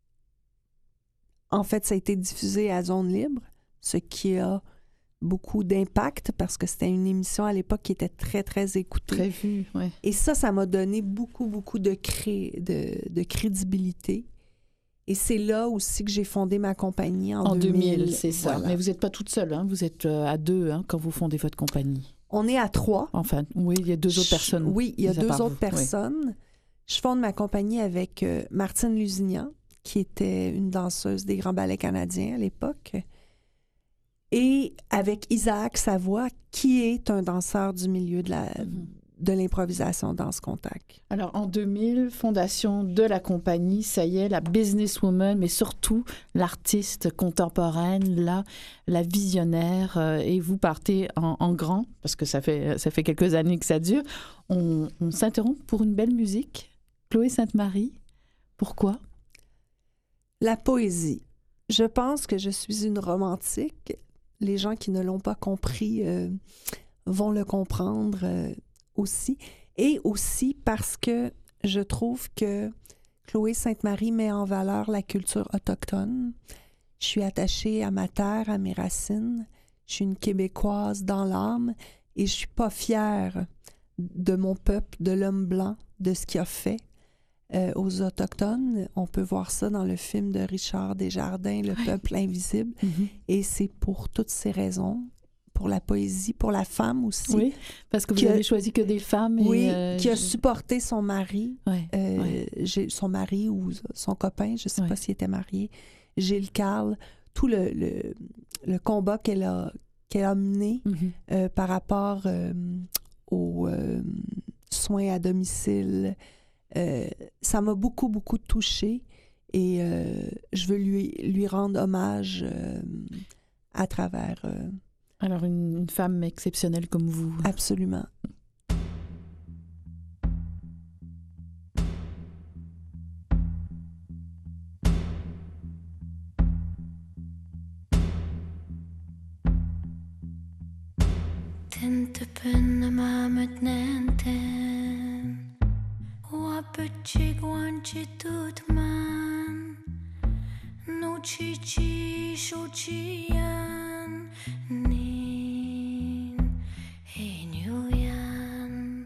En fait, ça a été diffusé à Zone Libre, ce qui a beaucoup d'impact parce que c'était une émission à l'époque qui était très, très écoutée. Très vue, oui. Et ça m'a donné beaucoup, beaucoup de crédibilité. Et c'est là aussi que j'ai fondé ma compagnie en 2000. C'est ça. Voilà. Mais vous n'êtes pas toute seule, hein? Vous êtes à 2 quand vous fondez votre compagnie. On est à 3. Enfin, oui, il y a 2 autres personnes. Oui, il y a 2 autres personnes. Oui. Je fonde ma compagnie avec Martine Lusignan, qui était une danseuse des Grands Ballets canadiens à l'époque, et avec Isaac Savoie, qui est un danseur du milieu de l'improvisation danse contact. Alors, en 2000, fondation de la compagnie, ça y est, la businesswoman, mais surtout l'artiste contemporaine, la visionnaire, et vous partez en grand, parce que ça fait quelques années que ça dure. On s'interrompt pour une belle musique. Chloé Sainte-Marie, pourquoi? La poésie. Je pense que je suis une romantique. Les gens qui ne l'ont pas compris vont le comprendre aussi. Et aussi parce que je trouve que Chloé Sainte-Marie met en valeur la culture autochtone. Je suis attachée à ma terre, à mes racines. Je suis une Québécoise dans l'âme et je suis pas fière de mon peuple, de l'homme blanc, de ce qu'il a fait aux Autochtones. On peut voir ça dans le film de Richard Desjardins, Le peuple invisible. Mm-hmm. Et c'est pour toutes ces raisons, pour la poésie, pour la femme aussi. Oui, parce que vous avez choisi que des femmes. Oui, qui a supporté son mari, son mari ou son copain, je ne sais pas s'il était marié, Gilles Carle, tout le combat qu'elle a qu'elle a menées par rapport aux soins à domicile. Ça m'a beaucoup, beaucoup touchée et je veux lui rendre hommage à travers... Alors, une femme exceptionnelle comme vous. Absolument. Tintepen mamet nenten Wapechi guanchi tutman No chichi shochian Nin Henyuyan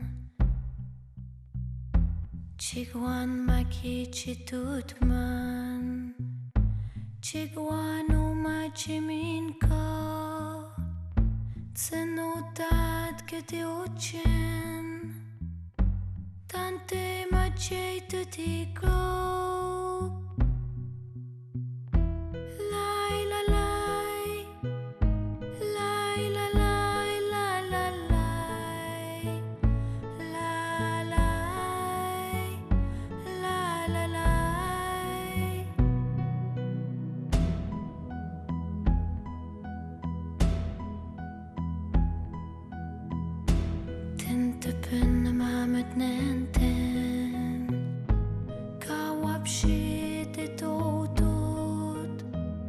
Chiguan makichi tutman Chiguan umachimin ka Cenotad que te ochen Tante macei te tico Lai la lai Lai la lai la la lai La lai La la lai Tintepen mamet nenten Kawap shit et otot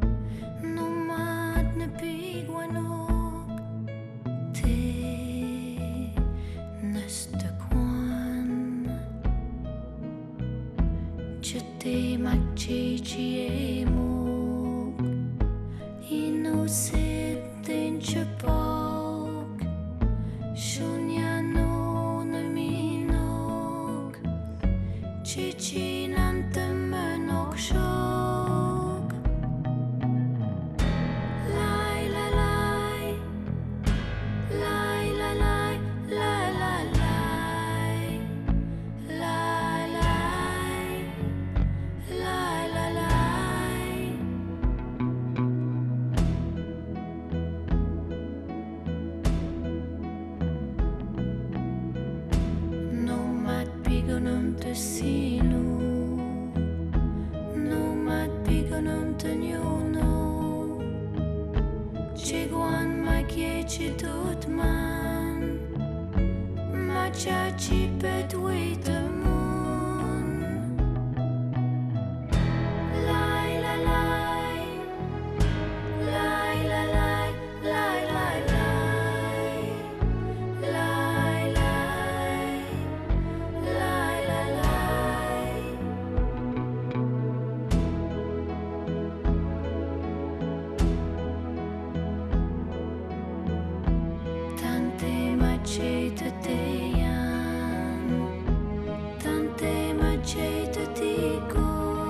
Nomad ne pigwanok Te neste kwan Chete makchichi emok Inosit den chepok Shunyano ne minog Chichi nante menok shok Lai la lai Lai la lai Lai la lai Lai lai Lai la lai Nomad pigonum te sinu Nomad pigonum te nyuno Chiguan makieci tutman Machachi pet witamun Lai la lai Lai la lai Lai lai lai Lai lai Lai la lai Tante macei te teyan Tante macei te tico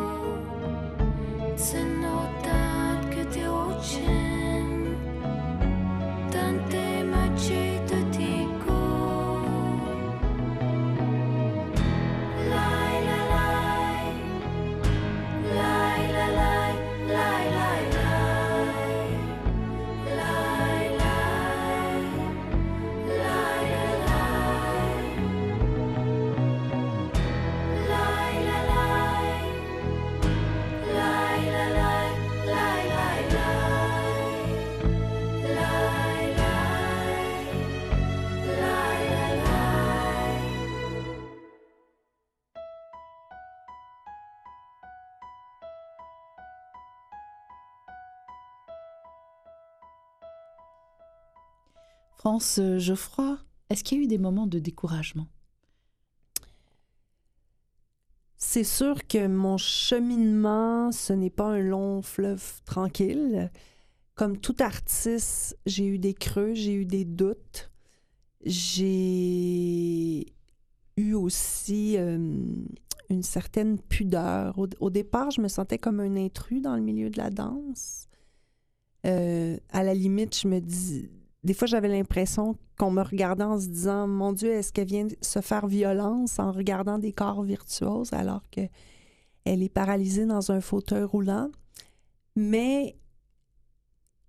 Cenotat que te ochen Tante macei te tico Lai la lai Lai la lai Lai lai lai Lai lai Lai la lai Lai la lai Lai la lai Lai lai lai Lai lai Lai la lai France Geoffroy, est-ce qu'il y a eu des moments de découragement? C'est sûr que mon cheminement, ce n'est pas un long fleuve tranquille. Comme tout artiste, j'ai eu des creux, j'ai eu des doutes. J'ai eu aussi une certaine pudeur. Au départ, je me sentais comme un intrus dans le milieu de la danse. À la limite, je me dis... Des fois, j'avais l'impression qu'on me regardait en se disant « Mon Dieu, est-ce qu'elle vient de se faire violence en regardant des corps virtuoses alors qu'elle est paralysée dans un fauteuil roulant? » Mais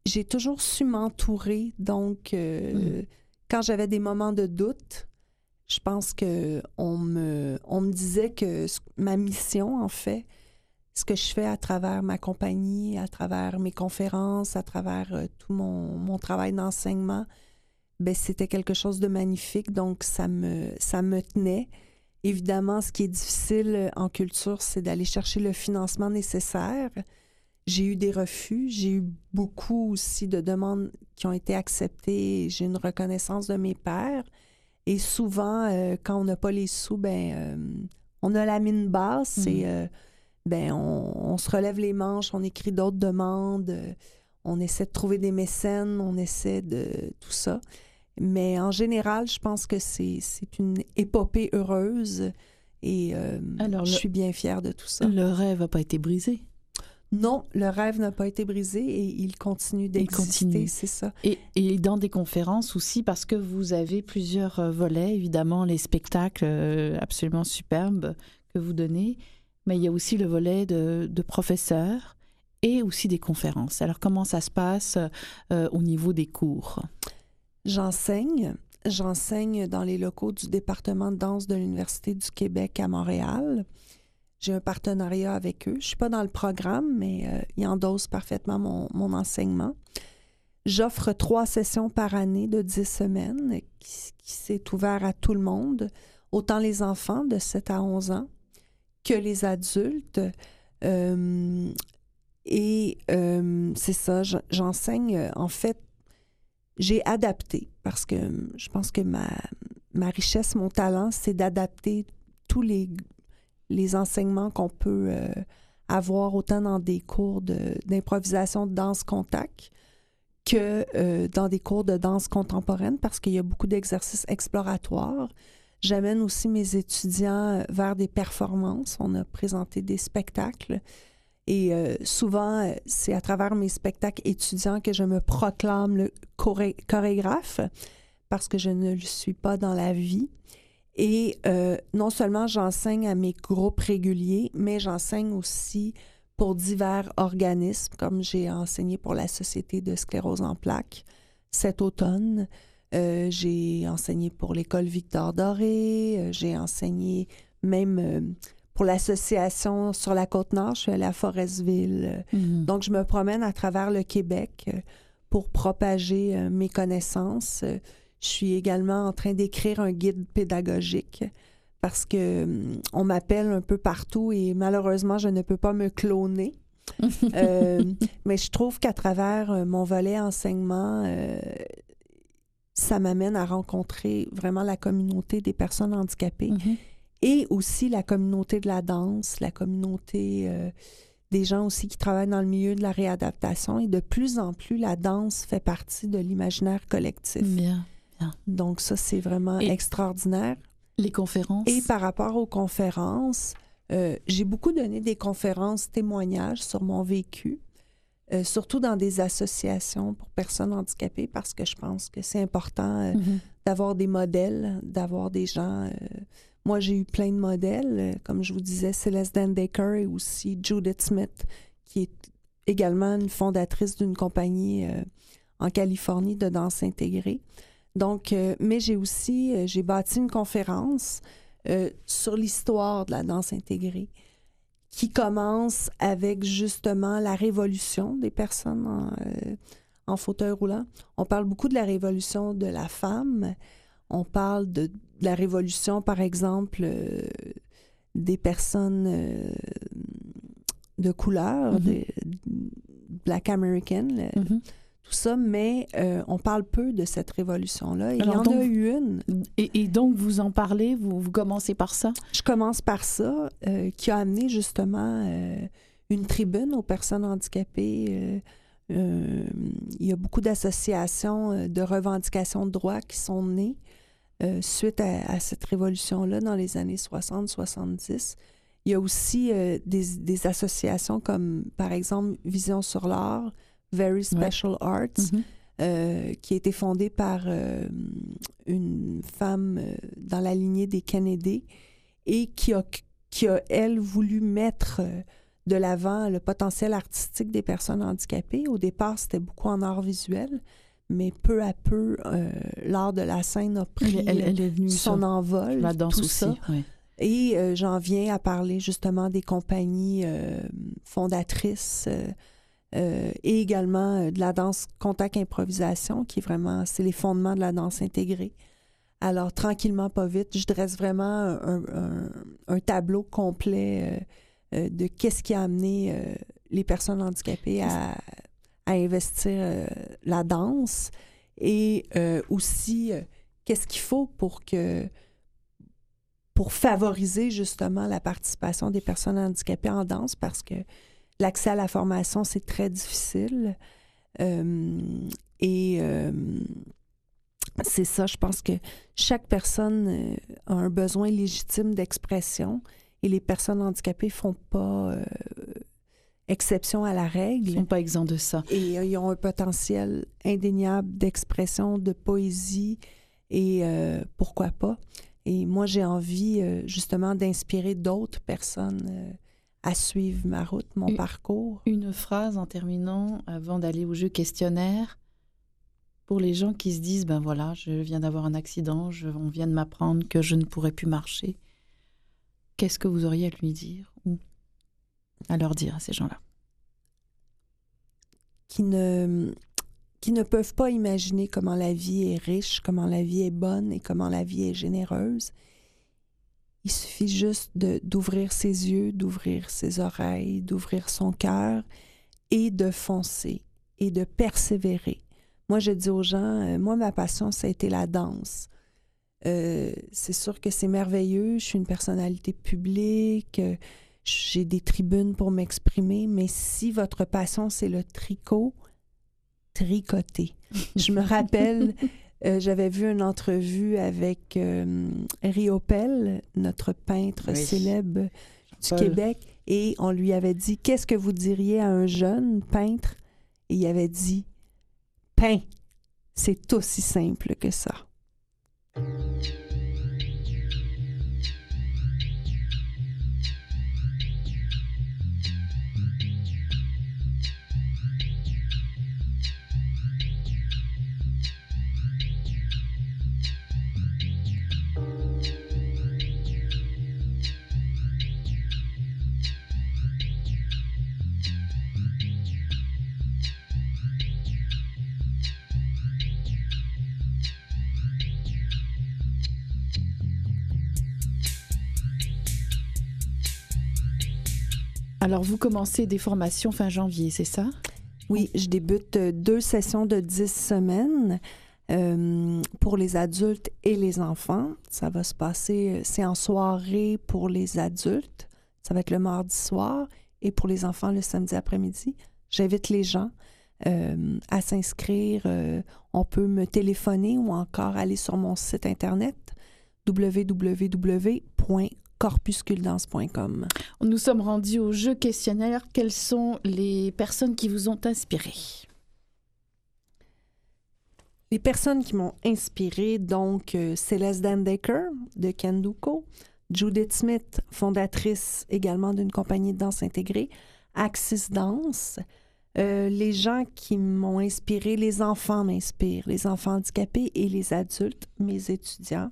j'ai toujours su m'entourer. Donc, quand j'avais des moments de doute, je pense qu'on me disait que ma mission, en fait, ce que je fais à travers ma compagnie, à travers mes conférences, à travers tout mon travail d'enseignement, ben c'était quelque chose de magnifique. Donc, ça me tenait. Évidemment, ce qui est difficile en culture, c'est d'aller chercher le financement nécessaire. J'ai eu des refus. J'ai eu beaucoup aussi de demandes qui ont été acceptées. J'ai une reconnaissance de mes pairs. Et souvent, quand on n'a pas les sous, on a la mine basse et on se relève les manches, on écrit d'autres demandes, on essaie de trouver des mécènes, on essaie de tout ça. Mais en général, je pense que c'est une épopée heureuse et je suis bien fière de tout ça. Le rêve n'a pas été brisé? Non, le rêve n'a pas été brisé et il continue d'exister, c'est ça. Et dans des conférences aussi, parce que vous avez plusieurs volets, évidemment, les spectacles absolument superbes que vous donnez, mais il y a aussi le volet de professeurs et aussi des conférences. Alors, comment ça se passe au niveau des cours? J'enseigne dans les locaux du département de danse de l'Université du Québec à Montréal. J'ai un partenariat avec eux. Je ne suis pas dans le programme, mais ils endossent parfaitement mon enseignement. J'offre 3 sessions par année de 10 semaines qui s'est ouvert à tout le monde, autant les enfants de 7 à 11 ans que les adultes. C'est ça, j'enseigne. En fait, j'ai adapté parce que je pense que ma richesse, mon talent, c'est d'adapter tous les enseignements qu'on peut avoir autant dans des cours d'improvisation de danse contact que dans des cours de danse contemporaine parce qu'il y a beaucoup d'exercices exploratoires. J'amène aussi mes étudiants vers des performances. On a présenté des spectacles et souvent, c'est à travers mes spectacles étudiants que je me proclame le chorégraphe parce que je ne le suis pas dans la vie. Et non seulement j'enseigne à mes groupes réguliers, mais j'enseigne aussi pour divers organismes, comme j'ai enseigné pour la Société de sclérose en plaques cet automne. J'ai enseigné pour l'École Victor Doré, j'ai enseigné même pour l'association sur la Côte-Nord, je suis allée à Forestville. Donc, je me promène à travers le Québec pour propager mes connaissances. Je suis également en train d'écrire un guide pédagogique parce que on m'appelle un peu partout et malheureusement, je ne peux pas me cloner. Mais je trouve qu'à travers mon volet enseignement, ça m'amène à rencontrer vraiment la communauté des personnes handicapées et aussi la communauté de la danse, la communauté des gens aussi qui travaillent dans le milieu de la réadaptation. Et de plus en plus, la danse fait partie de l'imaginaire collectif. Bien. Donc ça, c'est vraiment extraordinaire. Les conférences? Et par rapport aux conférences, j'ai beaucoup donné des conférences témoignages sur mon vécu, surtout dans des associations pour personnes handicapées, parce que je pense que c'est important d'avoir des modèles, d'avoir des gens... moi, j'ai eu plein de modèles, comme je vous disais, Céleste Dandecker et aussi Judith Smith, qui est également une fondatrice d'une compagnie en Californie de danse intégrée. Donc, mais j'ai bâti une conférence sur l'histoire de la danse intégrée qui commence avec justement la révolution des personnes en fauteuil roulant. On parle beaucoup de la révolution de la femme. On parle de la révolution, par exemple, des personnes de couleur, Black American, tout ça, mais on parle peu de cette révolution-là. Il y en a eu une. Et donc, vous en parlez, vous commencez par ça? Je commence par ça, qui a amené justement une tribune aux personnes handicapées. Il y a beaucoup d'associations de revendications de droits qui sont nées suite à cette révolution-là dans les années 60-70. Il y a aussi des associations comme, par exemple, Vision sur l'art, Very Special Arts, qui a été fondée par une femme dans la lignée des Kennedy et qui a, elle, voulu mettre de l'avant le potentiel artistique des personnes handicapées. Au départ, c'était beaucoup en art visuel, mais peu à peu, l'art de la scène a pris elle est venue son envol, la danse tout aussi, ça. oui. Et j'en viens à parler justement des compagnies fondatrices et également de la danse contact improvisation, qui est vraiment, c'est les fondements de la danse intégrée. Alors, tranquillement, pas vite, je dresse vraiment un tableau complet de qu'est-ce qui a amené les personnes handicapées à investir la danse et aussi qu'est-ce qu'il faut pour favoriser justement la participation des personnes handicapées en danse, parce que l'accès à la formation, c'est très difficile. C'est ça, je pense que chaque personne a un besoin légitime d'expression et les personnes handicapées ne font pas exception à la règle. Ils ne sont pas exempts de ça. Et ils ont un potentiel indéniable d'expression, de poésie et pourquoi pas. Et moi, j'ai envie justement d'inspirer d'autres personnes à suivre ma route, mon parcours. Une phrase en terminant, avant d'aller au jeu questionnaire, pour les gens qui se disent, ben voilà, je viens d'avoir un accident, on vient de m'apprendre que je ne pourrai plus marcher. Qu'est-ce que vous auriez à lui dire ou à leur dire à ces gens-là? Qui ne peuvent pas imaginer comment la vie est riche, comment la vie est bonne et comment la vie est généreuse. Il suffit juste d'ouvrir ses yeux, d'ouvrir ses oreilles, d'ouvrir son cœur et de foncer et de persévérer. Moi, je dis aux gens, moi, ma passion, ça a été la danse. C'est sûr que c'est merveilleux, je suis une personnalité publique, j'ai des tribunes pour m'exprimer, mais si votre passion, c'est le tricot, tricotez. Je me rappelle, j'avais vu une entrevue avec Riopel, notre peintre célèbre du Québec, et on lui avait dit, qu'est-ce que vous diriez à un jeune peintre? Et il avait dit, peint, c'est aussi simple que ça. Alors, vous commencez des formations fin janvier, c'est ça? Oui, je débute 2 sessions de 10 semaines pour les adultes et les enfants. Ça va se passer, c'est en soirée pour les adultes. Ça va être le mardi soir et pour les enfants le samedi après-midi. J'invite les gens à s'inscrire. On peut me téléphoner ou encore aller sur mon site internet www.corpusculedance.com. Nous sommes rendus au jeu questionnaire. Quelles sont les personnes qui vous ont inspiré? Les personnes qui m'ont inspiré, donc Céleste Dandecker de Kenduko, Judith Smith, fondatrice également d'une compagnie de danse intégrée, Axis Danse. Les gens qui m'ont inspiré, les enfants m'inspirent, les enfants handicapés et les adultes, mes étudiants.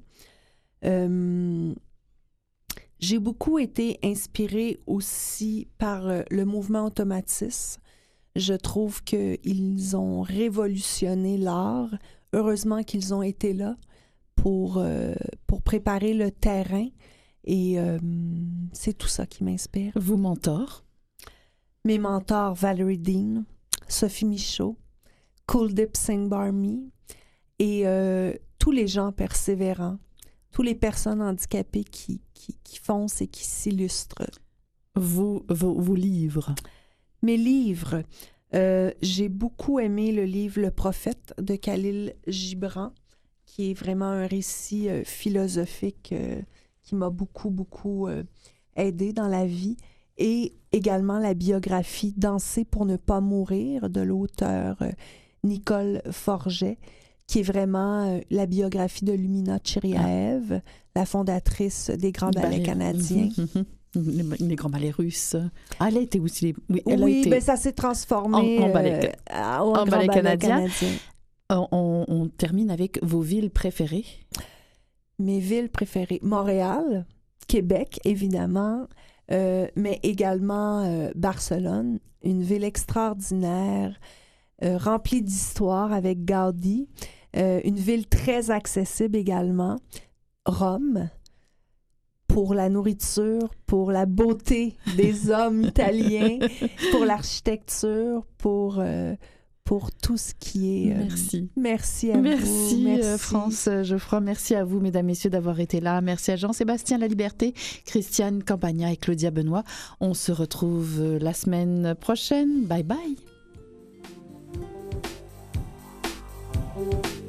J'ai beaucoup été inspirée aussi par le mouvement Automatis. Je trouve qu'ils ont révolutionné l'art. Heureusement qu'ils ont été là pour préparer le terrain. Et c'est tout ça qui m'inspire. Vos mentors? Mes mentors, Valerie Dean, Sophie Michaud, Kuldeep Singh Barmi et tous les gens persévérants, toutes les personnes handicapées qui foncent et qui s'illustrent. Vos livres? Mes livres, j'ai beaucoup aimé le livre Le Prophète de Khalil Gibran, qui est vraiment un récit philosophique qui m'a beaucoup aidé dans la vie, et également la biographie Danser pour ne pas mourir de l'auteur Nicole Forget, qui est vraiment la biographie de Lumina Chiriaev, la fondatrice des Grands Ballets canadiens. Les grands ballets russes. Ah, elle a été aussi... elle a Oui, été ben ça s'est transformé en ballet, en en grand ballet canadien. canadien. On termine avec vos villes préférées. Mes villes préférées, Montréal, Québec, évidemment, mais également Barcelone, une ville extraordinaire, remplie d'histoire avec Gaudi, une ville très accessible également, Rome, pour la nourriture, pour la beauté des hommes italiens, pour l'architecture, pour tout ce qui est... Merci. Merci à vous. Merci, France Geoffroy. Merci à vous, mesdames, messieurs, d'avoir été là. Merci à Jean-Sébastien Laliberté, Christiane Campagna et Claudia Benoît. On se retrouve la semaine prochaine. Bye bye.